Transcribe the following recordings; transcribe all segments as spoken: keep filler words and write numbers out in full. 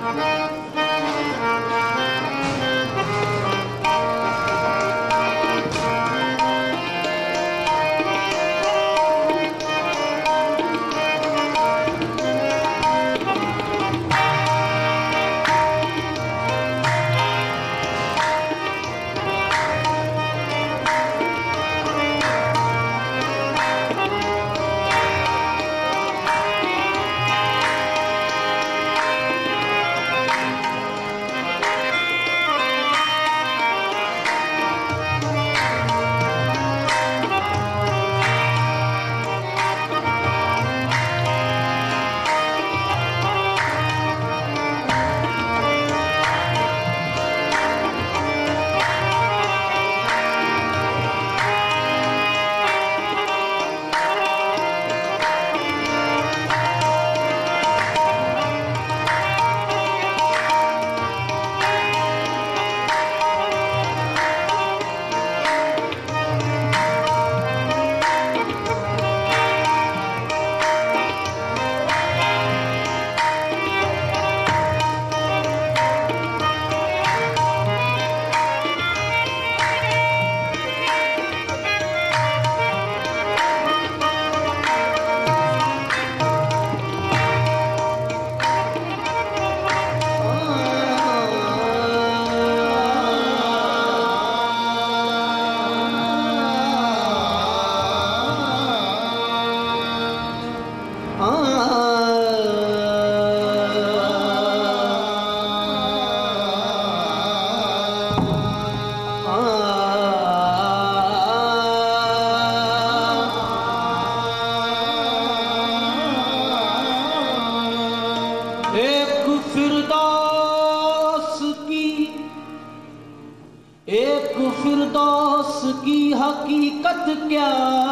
फिरदौस की हकीकत क्या,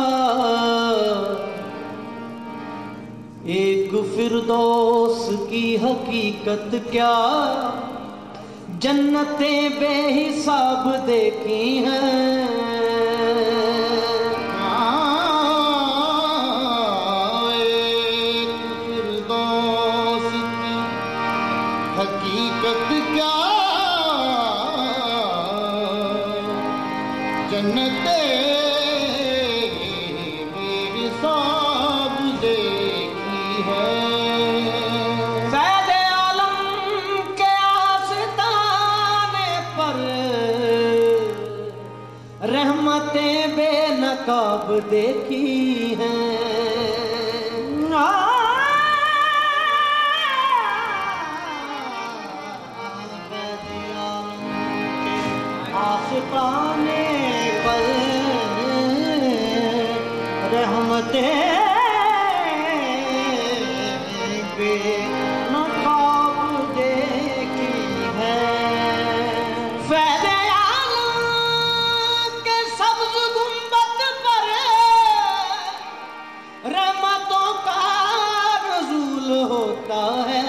एक फिरदौस की हकीकत क्या, जन्नतें बेहिसाब देखी हैं। एक फिरदौस की हकीकत क्या, जन्नतें बेहिसाब देखी है। फ़ैज़े आलम के आस्ताने पर रहमतें बेनकाब देखी हैं। फ़ैज़े आलम के आस्ताने पर रहमतें बेनकाब देखी है। फ़ैज़े आलम के सब्ज़ गुंबद पर रहमतों का नुज़ूल होता है।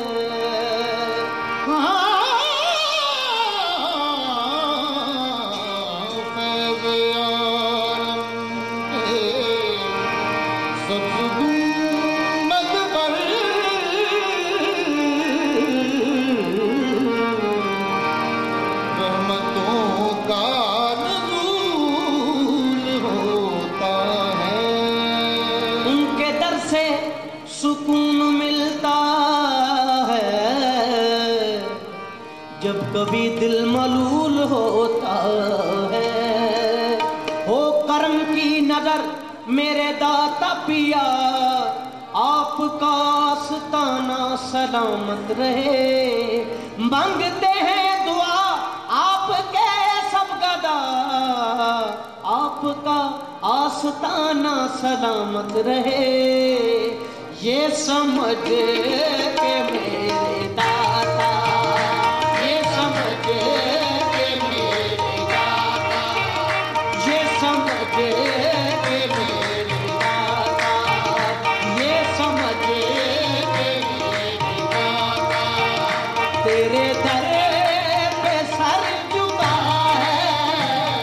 सुकून मिलता है जब कभी दिल मलूल होता है। हो करम की नजर मेरे दाता पिया, आपका आस्ताना सलामत रहे। मांगते हैं दुआ आपके सब गदा, आपका आस्ताना सलामत रहे। ये समझ के मेरे दाता, ये समझ के मेरे दाता, ये समझ के मेरे दाता, ये समझ के मेरे दाता, तेरे दर पे सर झुका है।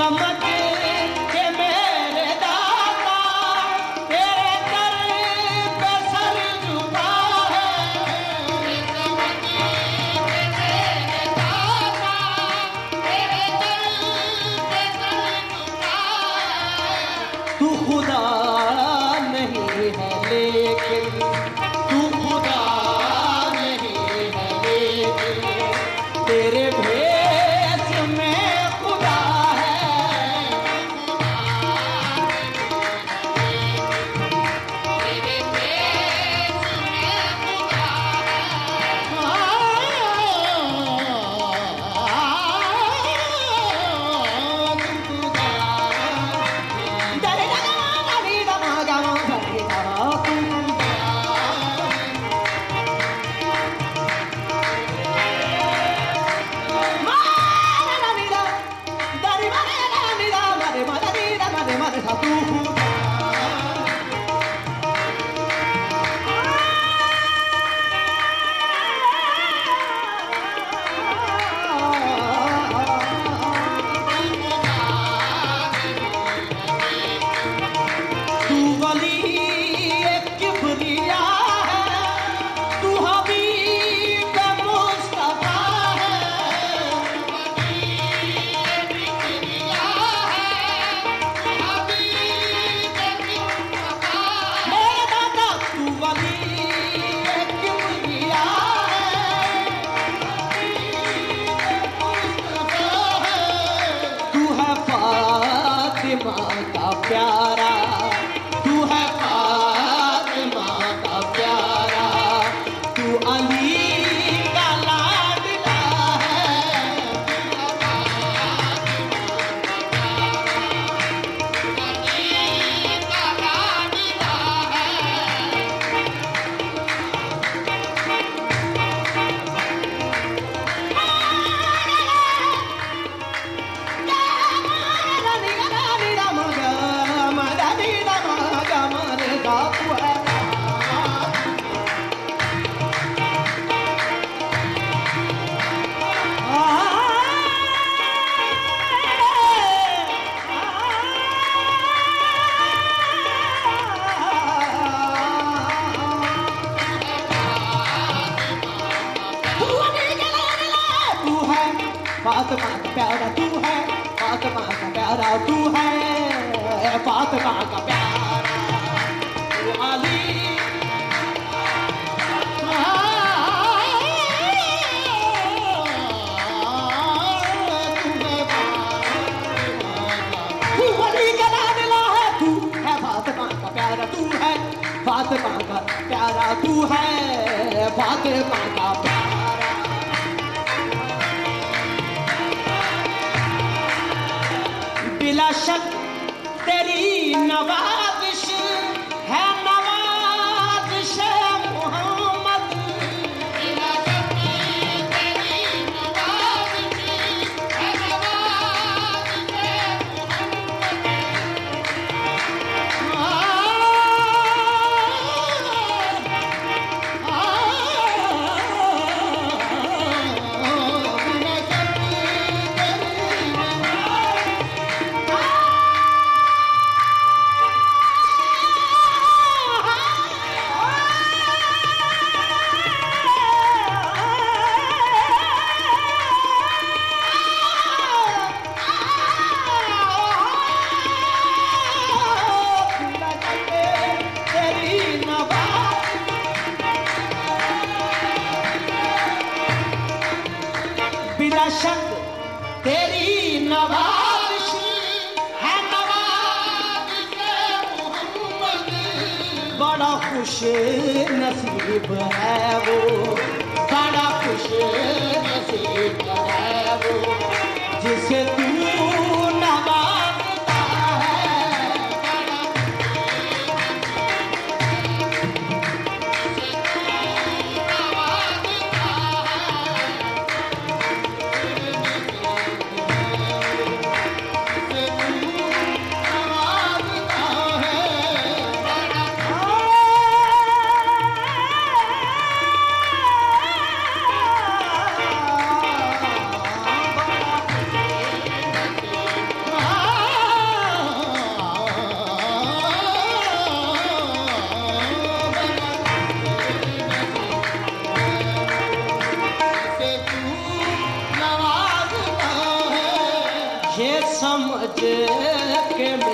समझ के मेरे दाता तेरे दर पे सर झुका है। ये समझ के मेरे दाता तेरे दर पे सर झुका है। तू खुदा नहीं है लेकिन तू खुदा नहीं है लेकिन तेरे भेष में खुदा है। तेरे भेष में खुदा है। दरे दगा दरी दमा गमा दरी दगा तू का प्यारा, तू है फातिमा का प्यारा, तू अली का लाडला है। अली का लाडला है। फातिमा का प्यारा तू है, फातिमा का प्यारा तू है, फातिमा का प्यारा तू अली। तू अली का लाडला है, तू है फातिमा का प्यारा, तू है फातिमा का प्यारा, तू है फातिमा का प्यारा। बिला शक तेरी नवाज़िश है नवाज़िश मोहम्मद। बिला शक तेरी नवाज़िश है नवाज़िश बिला शक तेरी नवाज़िश है नवाज़िश मोहम्मद। बड़ा खुश नसीब है वो, बड़ा खुश नसीब है वो जिसे तू नवाज़ता है। समझ के